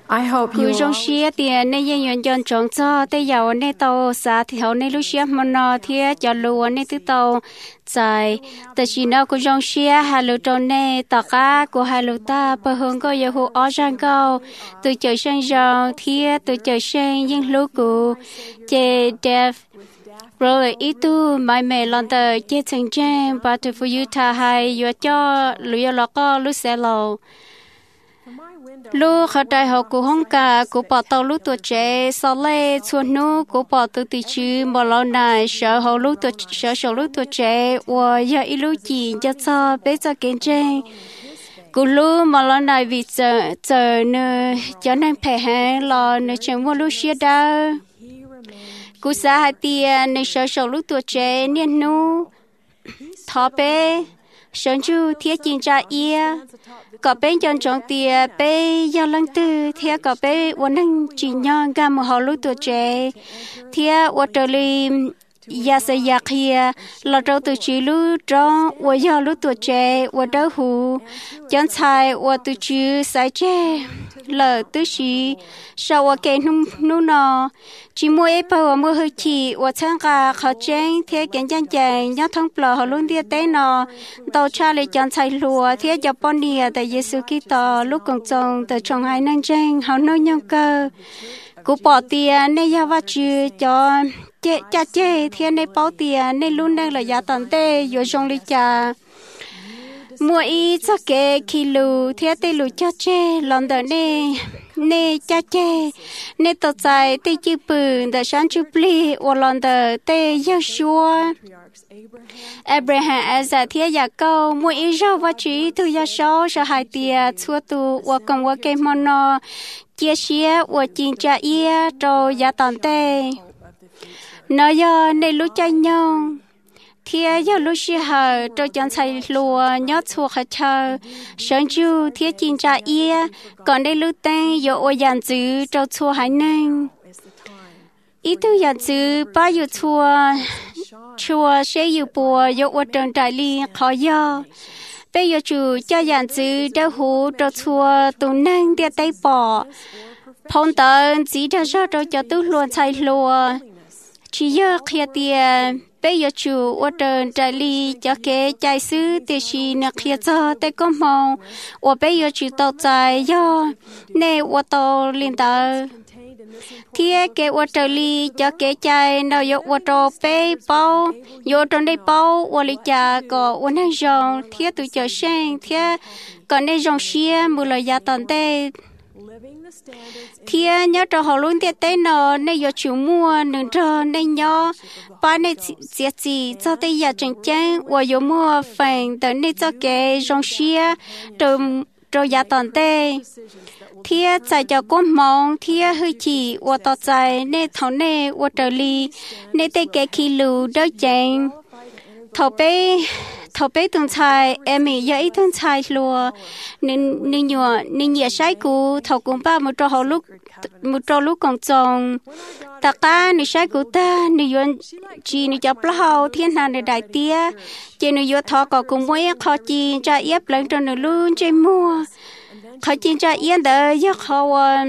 I hope you cú trong all xia tiền nên dân dân dân trồng cho tây giàu nên tàu xã thì hậu nên lúc xia mà nó thì cho lúa nên từ tàu dài tại chỉ nó cú trong xia hà lúa trồng nên tàu cá của hà lúa ta bờ hướng có yêu hồ ở giang cao từ trời sang giàu thì từ trời sang những lúa cũ chế đẹp rồi itu mai mẹ lần tới chế thành trang but for you ta hay you cho lúa lọ có lúa xe lầu lúc họ đại học của Hồng Kông của bảo tàu lúc tuổi trẻ sau lễ xuân nô của bảo từ từ chứ mà lâu này sợ họ lúc tuổi sợ lúc tuổi trẻ và giờ ít lúc gì cho bây giờ kiến trang của lúc mà lâu này vì giờ nữa cho nên phải hàng lo nữa chẳng muốn lúc xưa đâu của xã hai tiền nữa sợ lúc tuổi trẻ niên nô thọ bé sơn chu thiết chính tra ia có bên chân trong tia bé do lăng tư thiết có bé uốn năng chỉ nhon gam một họ lúc tuổi trẻ thiết uốn trở li ya se ya kia là trâu từ chỉ lúc trong uốn do lúc tuổi trẻ uốn đỡ hù chân sai uốn từ chỉ sai che lỡ từ chỉ sau uốn kẹn nu nọ chỉ mua ép vào mua hơi chỉ uốn sang cả khó chen thiết kiến chân chàng nhớ thông bờ họ luôn tia té nọ tàu cha lấy chân sai lúa thiết cho bọn nia tại Giêsu Kitô lúc còn trồng tại trong hai năng tranh họ nói nhau cơ cú bỏ tiền nên ya vắt chữ cho cha chế thiên này bao tiền nên luôn đang là giá tận tê rồi trong lý cha mua ít cho cái kilo thiên tê lù cha chế lần đó nè cha chế nè tao chạy tê chữ bự để sáng chụp li và lần đó tê Joshua Abraham Isaac thiên giả câu mua ít rau vắt chữ từ gia số cho hai tiền xua tu và cầm và cái món nó chia sẻ và chính trả ia rồi giá tận tê nói giờ này lúc chơi nhau thì giờ lúc xưa hở rồi chẳng xài lúa nhớ chua khát chờ sáng chu thì chính trả ia còn đây lúc tên giờ ôi dàn chữ rồi chua hải nâng ít thứ dàn chữ bao nhiêu chua sẽ yêu bùa giờ ôi trần trải li khó giờ bây giờ chủ cho dàn chữ đau hú rồi chua tụ nâng để tay bỏ phong tận chỉ ra rồi cho tôi luôn xài lúa chỉ giờ kia tiền bây giờ chủ ở trên trại li cho cái trái sứ thì chỉ là kia cho tới có mong và bây giờ chủ tàu trái do nè ở tàu liên tàu thì cái ở trại li cho cái trái nó ở trâu bé bao ở trong đây bao ở里cha có ở nơi rong thì tụi chờ sang thì còn đây rong xia mua lời giá tận đây thì nhớ cho họ luôn tiết tế nó nên giờ chủ mua nương cho nên nhớ ba nên giết gì cho tới giờ chân chân và giờ mua phần tới nên cho cái rong xia rồi giá toàn tê thì chạy cho con mong thì hơi chỉ và tao chạy nên thằng này và trở li nên tới cái kilo đỡ chén thầu bé từng xài em ấy giờ ít từng xài lúa nên nhiều sai cũ thầu cũng ba một trò lúc còn trồng ta cá nên sai cũ ta nên yon chỉ nên chọc lao thiên hà nên đại tia chỉ nên yon thọ có cùng với khó chi cho ép lên cho nên luôn chơi mua khó chi cho yên đỡ giờ khó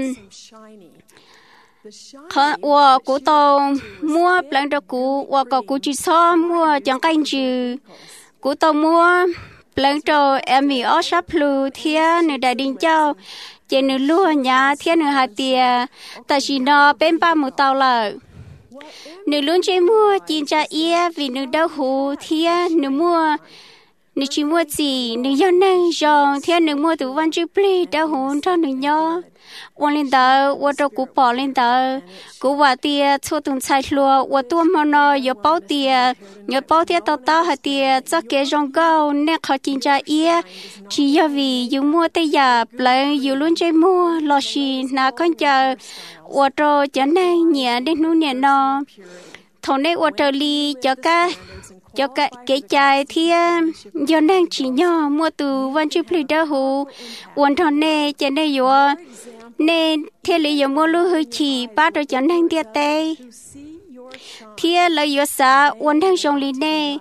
và cụ tàu mua plan cho cụ và có cụ chỉ so mua chẳng canh chữ cụ tàu mua plan cho em bị ở shop lu thiên người đại đình châu trên người luôn nhà thiên người hạt tiền tại chỉ nó bên ba một tàu là người luôn chơi mua chín cha ia vì người đau hú thiên người mua người chỉ mua gì người do năng dòng thiên người mua từ văn chữ pli đau hú cho người nhớวันลินดาว่าเรากูปอลินดากูว่าเตียชั่วตุนชายลัวว่าตัวมันอย่าเป้าเตียอย่าเป้าเตียต่อหาเตียจะเกจงเก้าเนี่ยเขาจินใจเอียชียวีอยู่มัวแต่ยาเปล่าอยู่ลุ้นใจมัวรอชีนาคนเจอว่าเราจะนั่งเหนียได้นู้นเนี่ยนอทนได้ว่าเราลีจะcái trái thiên do năng chỉ nhỏ mua từ văn chụp lì đa hồ uốn thon nè trên đây yo nè thiên lý yo mua lúa hơi chỉ ba đôi cho năng tia tê thiên là yo sa uốn thang sông lì nè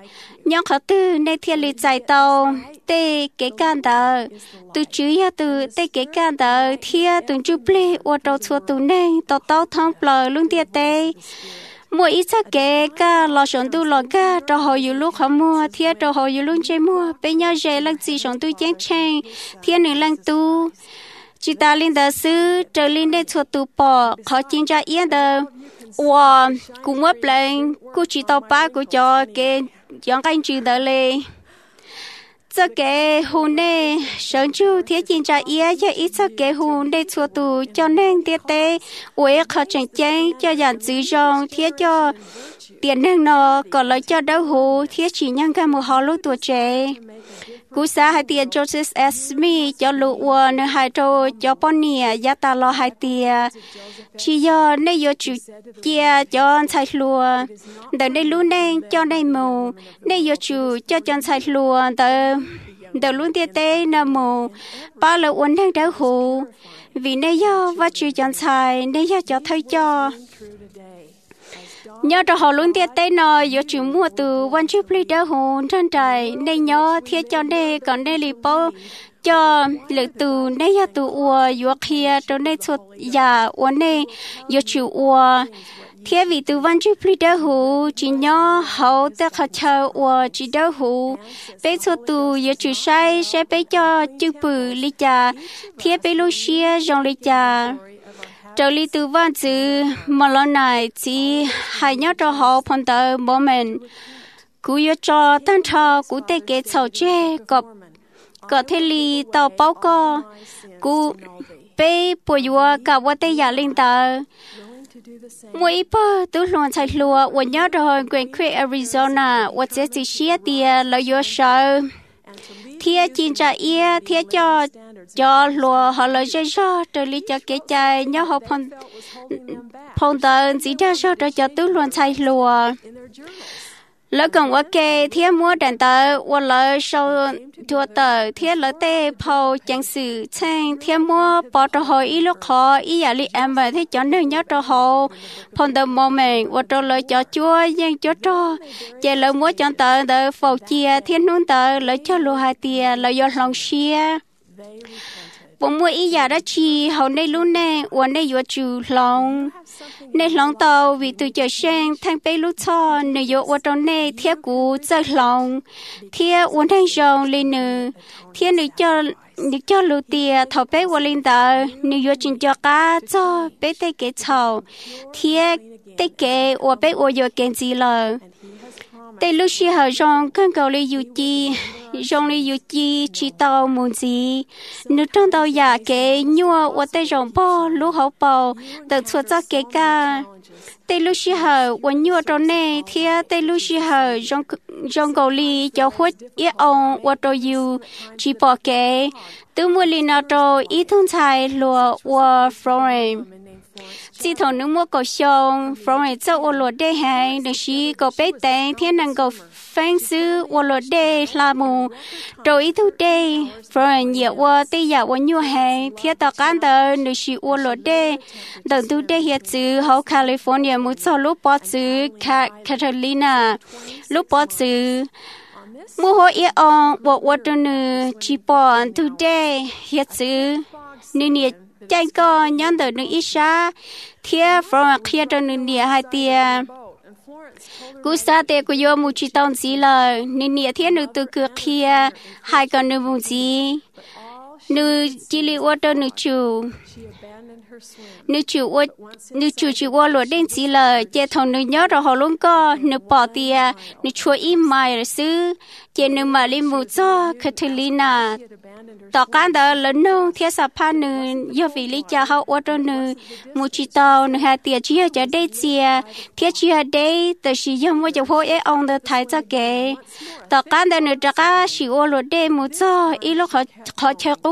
nhớ khó tư nên thiên lý giải tàu tê cái can đó từ chữ ya từ tê cái can đó thia từ chữ ple ở đầu chùa từ này tàu thang bờ luôn tia tê mua ít sắc kệ cả lò sống tu lò cả cho họ yêu lúc họ mua thia cho họ yêu lúc chơi mua bây giờ chơi lăng gì sống tu chén chén thia nữ lăng tu chỉ ta linh đạo sư trở linh để chùa tu bỏ họ chính ra yên đó wow cũng mất lên cũng chỉ tao ba cũng cho cái dọn cái chuyện đó lên cho cái hôm nay sáng chú thiết chính ra yên cho ít cho cái hôm nay chùa tu cho nên tiết tế với họ chẳng chén cho dàn giữ rong thiết cho tiền năng nó còn lại cho đâu hồ thiết chỉ nhân cái một họ lúc tuổi trẻ cú sa hai tiền Joseph Smith cho lũ uốn hai trâu cho Bonnie giá ta lo hai tiền chỉ do nơi yo chủ chia cho sai lúa đợt đây lũ nên cho đây mù nơi yo chủ cho sai lúa đợt lũ tiệt tê nà mù ba lũ uốn đang đau hồ vì nơi yo và chủ cho sai nơi yo cho thấy cho nhớ cho họ luôn tiệt tê nó yo chủ mua từ one chip ly đau hồ trên trời nên nhớ thiết cho đây còn đây lì bao cho lệ từ này ya từ ua yo kia cho nên xuất ya uốn này yo chịu ua thế vì từ văn chụp đi đâu hú chỉ nhớ hậu ta khát chờ ua chỉ đâu hú bé xuất từ yo chịu sai sẽ bé cho chữ bự lý cha thế bé lu xia dòng lý cha trở lý từ văn chữ mà lần này chỉ hay nhớ cho họ phong tờ moment cú yo cho tan thọ cú tê kế sầu che có thể li tàu bao co cú bé bùi vua cả vua tây giả linh tờ mỗi bữa tôi luôn chạy lúa và nhớ rồi Grand Creek Arizona và sẽ chỉ xia tia là do sợ thia chín trả ia thia cho lúa họ lấy cho trở lý cho cái trái nhớ họ phong tờ chỉ ra cho tôi luôn chạy lúa lỡ còn qua kê thiết mua đàn tờ qua lỡ sau chùa tờ thiết lỡ tê phao chẳng sự chăng thiết mua bỏ cho họ ít lúc họ ít giả li em và thiết cho nên nhớ cho họ phong tờ mô mình qua cho lỡ cho chúa nhưng cho chạy lỡ mua cho tờ phao chia thiết nún tờ lỡ cho lúa hai tia lỡ do lòng xia bông mua ít giả đó chi hậu nay luôn nè qua nay vừa chịu lòng nên lòng tàu vì từ chờ sang thang bay lúc cho nơi yo ở trong này thiết cũ chơi lòng thiết uốn thanh rong lên nữ thiết nữ cho lũ tia thầu bé qua lên tàu nơi yo chính cho cá cho bé tây kế chầu thiết tây kế ở bé ở yo kiến gì lờ tây lúc xưa họ rong khăn cầu lên yu chi chỉ tàu muốn gì nước trong tàu giả kế nhua ở tây rong bò lúc hậu bò được xuất ra kế ca tây lúc xưa họ quấn nhua trong này thì tây lúc xưa họ rong cầu li cho hút ít ông ở tàu yu chỉ bỏ kế từ mua li nào tàu ít thông thái lúa ở Florence chỉ thằng nước mua cầu sông Florence cho ở lúa đê hay được xí cầu bé tén thiên năng cầu phanh sư ở lúa đê là mù rồi ít thu đê Florence nhiều ở tây giả ở nhiều hay thiên tàu cán tờ được xí ở lúa đê đầu thu đê hiện chữ hậu California một số lúc bỏ chữ Catalina lúc bỏ chữ mua hoa ít ông bỏ ở trong nữ chỉ bỏ thu đê hiện chữ nữ nhiệt chạy co nhắn tới nước ít xa thiê from kia trong nước địa hai tia cú sa tê của yo mu chỉ tông gì là nước địa thiê nước từ cửa kia hai con nước vùng gì nước chỉ li ở trong nước chủ chỉ qua luật đến chỉ là chế thằng nước nhớ rồi họ luôn có nước bỏ tia nước chua im mai rồi xứ chế nước mà li mu cho Catalina tao cán đó lớn nông thiết sập pan nữ do vì lý cha họ ở trong nữ một chỉ tàu nữ hai tiệt chỉ ở đây chia thiết chỉ ở đây từ khi do mua cho họ ấy ông đã thấy cho kệ tao cán đó nữ trả cá chỉ ở lối đây một cho ít lúc họ chơi cú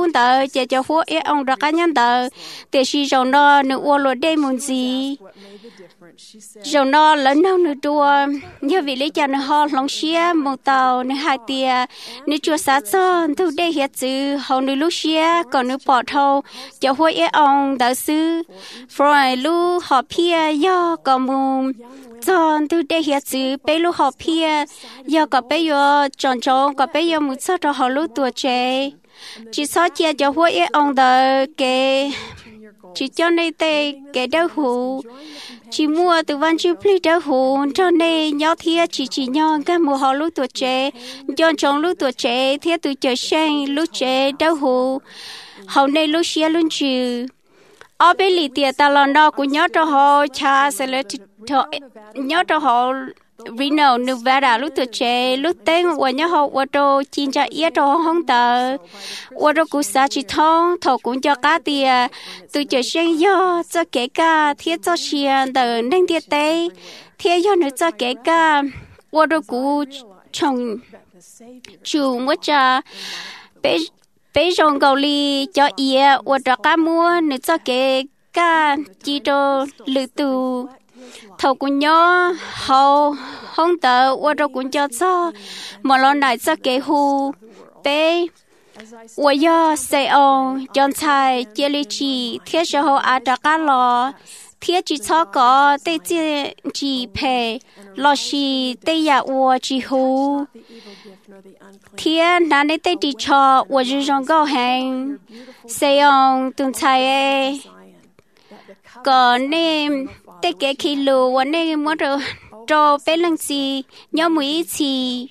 hôn tờ chỉ cho phố ít ông ra cá nhân tờ để xí rồng nó nữ ô lô đây muốn gì rồng nó lớn đâu nữ đua như vị lý cho nó ho lòng xía một tàu nữ hai tia nữ chua sát cho thu đây hiện chữ hầu nữ lúc xía còn nữ bỏ thâu cho phố ít ông tờ sư rồi lúc họ pia do còn mùng chọn từ đây hiện chữ bây lúc họ pia giờ có bây giờ chọn chọn có bây giờ một số cho họ lúc tuổi trẻ chỉ số chia cho hội ông đời cái chỉ cho nên tê cái đau hủ chỉ mua từ văn chữ pli đau hủ cho nên nhau thia chỉ nhau cái mùa họ lúc tuổi trẻ chọn chọn lúc tuổi trẻ thia từ trời sang lúc trẻ đau hủ hậu này lúc xia luôn chữ ở bên lì tiệt ta lần đó cũng nhớ cho họ cha sẽ lấy nhớ cho họ Reno Nevada lúc tuổi trẻ lúc tên của nhớ họ qua đồ chín cho ít đồ không tờ qua đồ cũng sa chỉ thông thầu cũng cho cá tiền từ trời sinh do cho kể cả thiết cho xiên từ nên thiết tế thiết do nữa cho kể cả qua đồ cũng trồng chủ mất cha bây giờ cầu li cho ít qua đồ cá mua nữa cho kể cả chỉ đồ lừa tù thầu cũng nhớ hậu không tờ qua đâu cũng cho mà lo này cho cái hu bé qua giờ sẽ ông chọn sai chia lý chỉ thiết sẽ hậu à trả cá lò thiết chỉ cho có tê chỉ phe lo xì tê ya qua chỉ hu thiết nãy nay tê chỉ cho qua chỉ trong câu hàng sẽ ông từng sai còn nên tê cái khi lù và nên muốn rồi cho bé lần gì nhớ mũi gì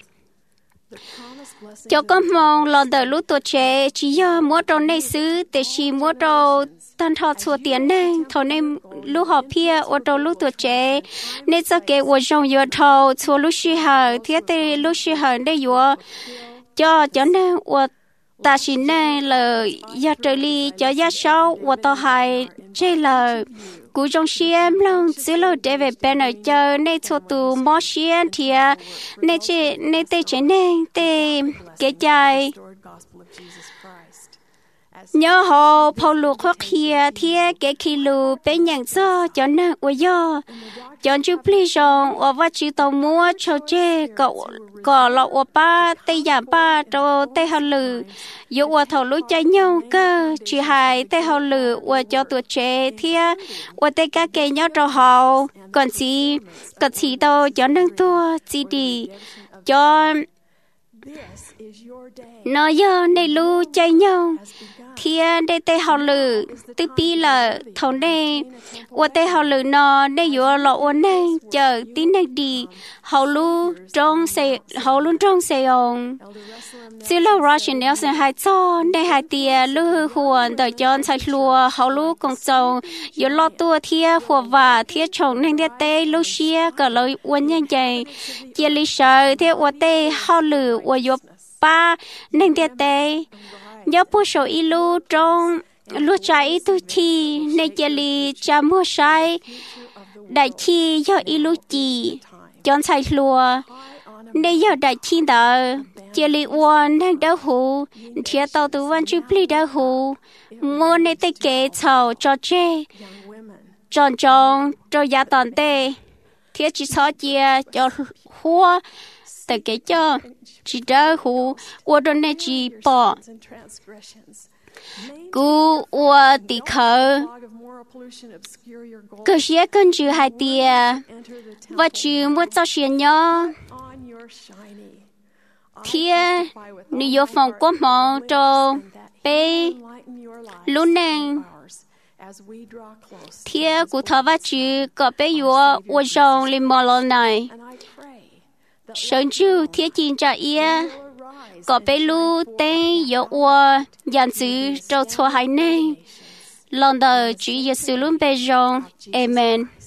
cho con mong lần đầu lúc tuổi trẻ chỉ do muốn cho này xứ để chỉ muốn cho tan thọ số tiền này thôi nên lúc học pia ở đầu lúc tuổi trẻ nên cho cái ở trong giờ thọ số lúc xí hở thế thì lúc xí hở đây vừa cho nên ở ta xin này là gia trợ lý cho gia sau ở tàu hải chơi là cú trong xiêm long chỉ lo để về bên ở chờ nên cho tụ mò xiêm thì nên chỉ nên tê chỉ nên tê cái trái nhớ họ phô lục khoác kia thì cái khi lù bên nhận cho nên ở do chọn chú pli rong ở vắt chữ tàu mua cho chê cọ lọ ở ba tây giả ba cho tây hào lử dù ở thầu lúa trái nhau cơ chỉ hai tây hào lử ở cho tuổi trẻ thì ở tây cá kê nhau cho họ còn chỉ tàu cho nâng tua chỉ đi cho nó giờ này lú trái nhau thì đây tây hào lử tư pi là thầu này ở tây hào lử nó đây vừa lọ ở này chờ tin này đi hào lu trong xe ông chỉ là Russian Nelson hai cho đây hai tia lư huồn đợi cho sai lùa hào lu công chồng vừa lọ tua thia phù và thia chồng nên tây lu xia cả lời uốn nhanh chạy chia lý sợ thia ở tây hào lử ở vừa ba nên tây nhớ bố số ilu trong lúc trái tu chi nên chỉ li cha mua sai đại chi do ilu chi chọn sai lúa nên do đại chi đó chỉ li uốn đang đau hù thiệt tàu tu văn chụp li đau hù mua nên tê kê chào cho chê chọn cho giá toàn tê thiệt chỉ so chia cho hoa tê kê cho chỉ đau hù uốn đó nên chỉ bỏ cú uốn tì khờ cơ chế cần chữ hai tia và chữ muốn cho xuyên nhau thia nếu vô phòng có mỏ cho bé luôn nè thia của thọ và chữ có bé vô ở trong lên mỏ lần này sơn chữ thia chín trả ia có bé lu tên vô ở dàn chữ cho cho hai này lần đầu chữ Giêsu luôn bé rong amen.